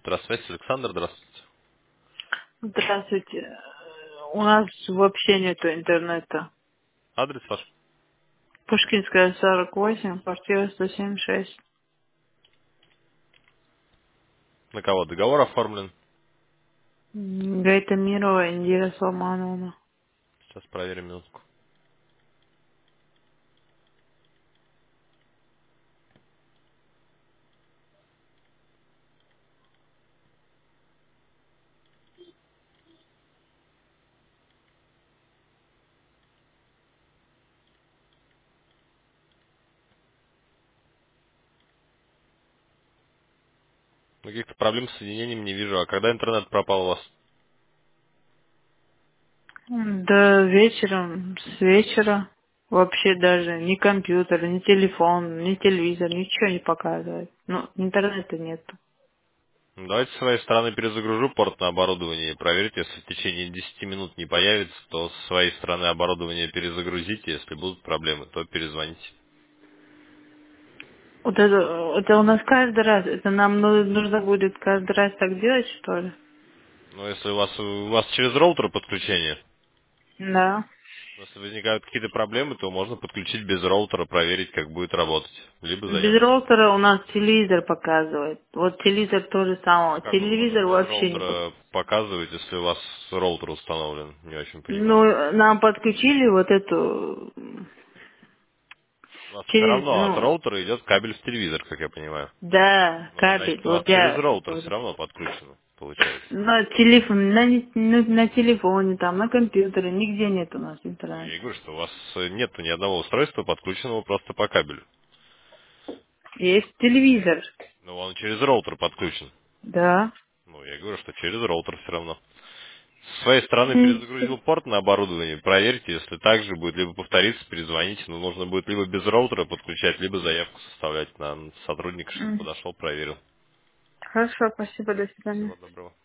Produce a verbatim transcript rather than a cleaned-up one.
Здравствуйте, Александр, здравствуйте. Здравствуйте. Э, У нас вообще нету интернета. Адрес ваш? Пушкинская, сорок восемь, квартира сто семьдесят шесть. На кого договор оформлен? М, Гайта Мирова, Индира Салмановна. Сейчас проверим минутку. Каких-то проблем с соединением не вижу. А когда интернет пропал у вас? М, Да вечером, с вечера. Вообще даже ни компьютер, ни телефон, ни телевизор, ничего не показывает. Ну, интернета нету. Ну, давайте с своей стороны перезагружу порт на оборудование и проверьте, если в течение десяти минут не появится, то с своей стороны оборудование перезагрузите. Если будут проблемы, то перезвоните. Вот это, это у нас каждый раз, это нам ну- нужно будет каждый раз так делать, что ли? Но если у вас, у вас через роутер подключение, Да. если возникают какие-то проблемы, то можно подключить без роутера, проверить, как будет работать. Либо Без заявку. роутера у нас телевизор показывает. Вот телевизор тоже Ну, самое. как он может Телевизор без вообще не показывает. роутера показывать, если у вас роутер установлен? Не очень понимаю. Ну, нам подключили вот эту У вас все через, равно от ну, роутера идет кабель в телевизор, как я понимаю. да, Ну, кабель. значит, у вас Вот через я роутер все говорю. равно подключено, получается. На телефон, на, не- ну, на телефоне, там, на компьютере, нигде нет у нас Ну, я интернета. и говорю, что у вас э, нету ни одного устройства, подключенного просто по кабелю. Есть телевизор. Но он через роутер подключен. Да. Ну, я говорю, что через роутер все равно. С своей стороны М, перезагрузил порт на оборудование. Проверьте, если так же будет, либо повториться, перезвоните. Но нужно будет либо без роутера подключать, либо заявку составлять на сотрудника, чтобы м. подошел, проверил. Хорошо, спасибо, до свидания. Всего доброго.